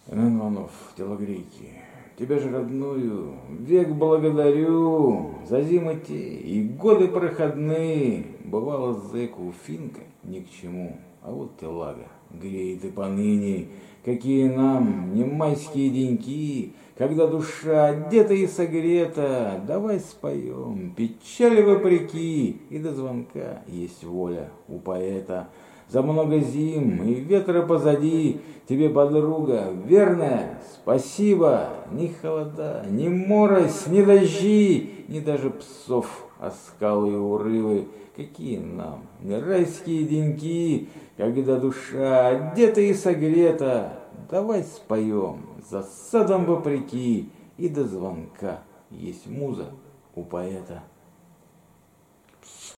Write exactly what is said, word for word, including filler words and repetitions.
Иван Иванов, телогрейки, тебя же родную век благодарю за зимы те и годы проходные. Бывало зэку финка ни к чему, а вот телага греет и поныне. Какие нам не майские деньки, когда душа одета и согрета, давай споем печали вопреки, и до звонка есть воля у поэта. За много зим и ветра позади тебе, подруга, верная, спасибо. Ни холода, ни морось, ни дожди, ни даже псов оскалы и урывы. Какие нам не райские деньки, когда душа одета и согрета. Давай споем за садом вопреки, и до звонка есть муза у поэта.